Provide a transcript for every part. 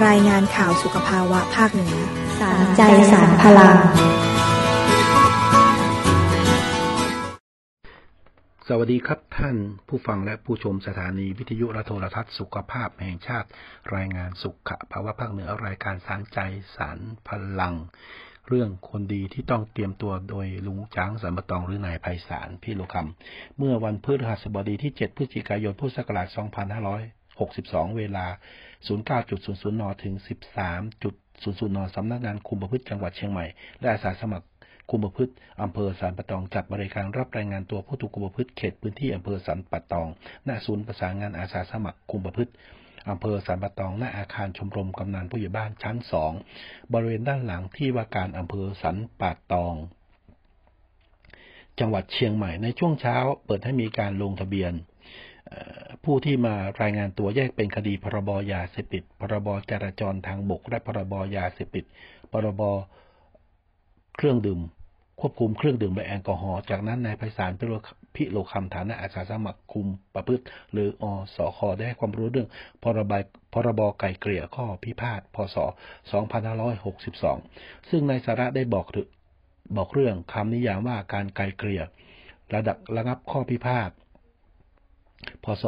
รายงานข่าวสุขภาวะภาคเหนือสารใจสารพลังสวัสดีครับท่านผู้ฟังและผู้ชมสถานีวิทยุและโทรทัศน์สุขภาพแห่งชาติรายงานสุขภาวะภาคเหนือรายการสารใจสารพลังเรื่องคนดีที่ต้องเตรียมตัวโดยลุงจ้างสันปะตองหรือนายไพศาลพี่โลคำเมื่อวันพฤหัสบดีที่7พฤศจิกายนพุทธศักราช2562เวลา 09.00 นถึง 13.00 นสำนักงานคุมประพฤติจังหวัดเชียงใหม่และอาสาสมัครคุมประพฤติอำเภอสันปะตองจัดบริการรับรายงานตัวผู้ถูกคุมประพฤติเขตพื้นที่อำเภอสันปะตองณศูนย์ประสานงานอาสาสมัครคุมประพฤติอำเภอสันปะตองณอาคารชมรมกำนันผู้ใหญ่บ้านชั้น2บริเวณด้านหลังที่ว่าการอำเภอสันปะตองจังหวัดเชียงใหม่ในช่วงเช้าเปิดให้มีการลงทะเบียนผู้ที่มารายงานตัวแยกเป็นคดีพรบยาเสพติดพรบจราจรทางบกและพรบยาเสพติดพรบเครื่องดื่มควบคุมเครื่องดื่มและแอลกอฮอล์จากนั้นนายไพศาลพิโลคำฐานะอาสาสมัครคุมประพฤติหรืออสคได้ให้ความรู้เรื่องพรบไก่เกลี่ยข้อพิพาทพศ2562ซึ่งในสาระได้บอกเรื่องคำนิยามว่าการไกลเกลี่ยระงับข้อพิพาทพศ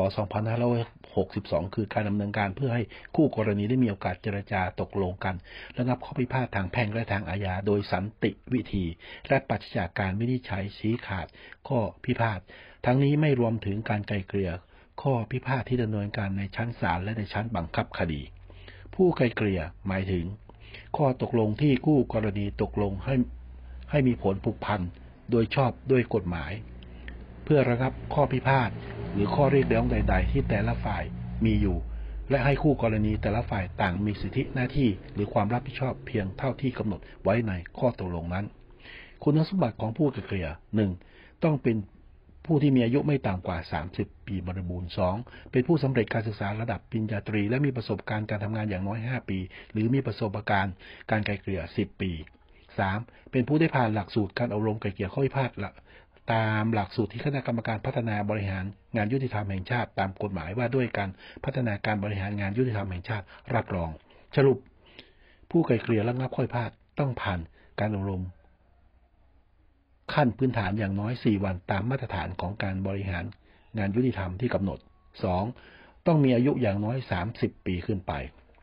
2562คือการดำเนินการเพื่อให้คู่กรณีได้มีโอกาสเจรจาตกลงกันระงับข้อพิพาททางแพ่งและทางอาญาโดยสันติวิธีและปราศจากการวินิจฉัยชี้ขาดข้อพิพาททั้งนี้ไม่รวมถึงการไกลเกลี่ยข้อพิพาทที่ดำเนินการในชั้นศาลและในชั้นบังคับคดีผู้ไกลเกลี่ยหมายถึงข้อตกลงที่คู่กรณีตกลงให้มีผลผูกพันโดยชอบด้วยกฎหมายเพื่อระงับข้อพิพาทหรือข้อเรียกร้องใดๆที่แต่ละฝ่ายมีอยู่และให้คู่กรณีแต่ละฝ่ายต่างมีสิทธิหน้าที่หรือความรับผิดชอบเพียงเท่าที่กำหนดไว้ในข้อตกลงนั้นคุณสมบัติของผู้ไกลเกลี่ย 1. ต้องเป็นผู้ที่มีอายุไม่ต่ำกว่า30ปีบริบูรณ์ 2. เป็นผู้สำเร็จการศึกษาระดับปริญญาตรีและมีประสบการณ์การทำงานอย่างน้อย5ปีหรือมีประสบการณ์การไกลเกลี่ย10ปี 3. เป็นผู้ได้ผ่านหลักสูตรการอบรมไกลเกลี่ยข้อพิพาทตามหลักสูตรที่คณะกรรมการพัฒนาบริหารงานยุติธรรมแห่งชาติตามกฎหมายว่าด้วยการพัฒนาการบริหารงานยุติธรรมแห่งชาติรับรองสรุปผู้ไกลเกลี่ยระงับข้อพิพาทต้องผ่านการอบรมขั้นพื้นฐานอย่างน้อย4วันตามมาตรฐานของการบริหารงานยุติธรรมที่กำหนด 2. ต้องมีอายุอย่างน้อย30ปีขึ้นไป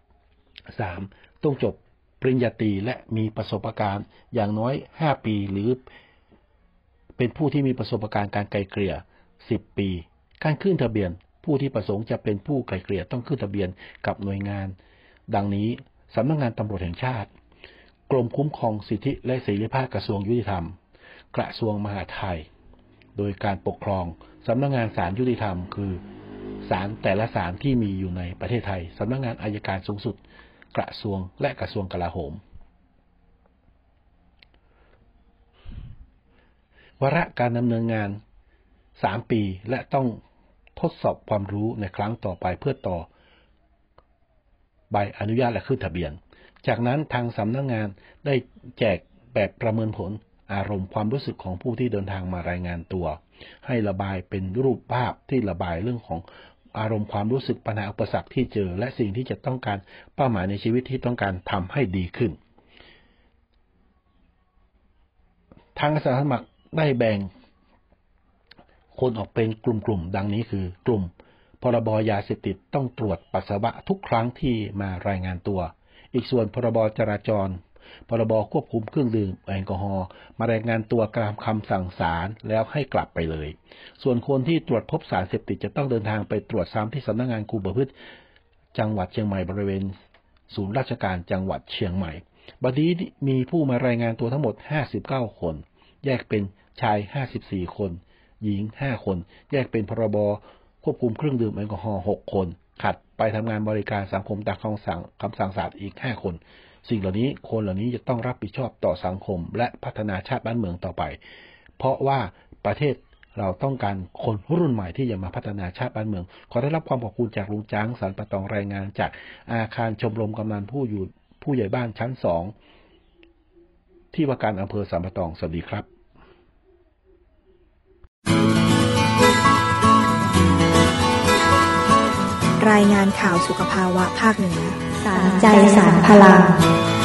3. ต้องจบปริญญาตรีและมีประสบการณ์อย่างน้อย5ปีหรือเป็นผู้ที่มีประสบการณ์การไกลเกลี่ย10ปีการขึ้นทะเบียนผู้ที่ประสงค์จะเป็นผู้ไกลเกลี่ยต้องขึ้นทะเบียนกับหน่วยงานดังนี้สำนักงานตำรวจแห่งชาติกรมคุ้มครองสิทธิและเสรีภาพกระทรวงยุติธรรมกระทรวงมหาดไทยโดยการปกครองสำนักงานศาลยุติธรรมคือศาลแต่ละศาลที่มีอยู่ในประเทศไทยสำนักงานอัยการสูงสุดกระทรวงและกระทรวงกลาโหมวาระการดำเนินงาน3ปีและต้องทดสอบความรู้ในครั้งต่อไปเพื่อต่อใบอนุญาตและขึ้นทะเบียนจากนั้นทางสำนักงานได้แจกแบบประเมินผลอารมณ์ความรู้สึกของผู้ที่เดินทางมารายงานตัวให้ระบายเป็นรูปภาพที่ระบายเรื่องของอารมณ์ความรู้สึกปัญหาอุปสรรคที่เจอและสิ่งที่จะต้องการเป้าหมายในชีวิตที่ต้องการทำให้ดีขึ้นทางอาสาสมัครได้แบ่งคนออกเป็นกลุ่มๆดังนี้คือกลุ่มพรบยาเสพติดต้องตรวจปัสสาวะทุกครั้งที่มารายงานตัวอีกส่วนพรบจราจรพรบควบคุมเครื่องดื่มแอลกอฮอล์มารายงานตัวตามคำสั่งศาลแล้วให้กลับไปเลยส่วนคนที่ตรวจพบสารเสพติดจะต้องเดินทางไปตรวจซ้ำที่สำนักงานคุมประพฤติจังหวัดเชียงใหม่บริเวณศูนย์ราชการจังหวัดเชียงใหม่บัดนี้มีผู้มารายงานตัวทั้งหมด59คนแยกเป็นชาย54คนหญิง5คนแยกเป็นพรบควบคุมเครื่องดื่มแอลกอฮอล์6คนขัดไปทำงานบริการสังคมตามคำสั่งศาลอีก5คนสิ่งเหล่านี้คนเหล่านี้จะต้องรับผิดชอบต่อสังคมและพัฒนาชาติบ้านเมืองต่อไปเพราะว่าประเทศเราต้องการคนรุ่นใหม่ที่จะมาพัฒนาชาติบ้านเมืองขอได้รับความขอบคุณจากลุงจ้างสันปะตองรายงานจากอาคารชมรมกำนันผู้ใหญ่บ้านชั้น2ที่ว่าการอำเภอสันปะตองสวัสดีครับรายงานข่าวสุขภาวะภาคเหนือสารใจสารพลัง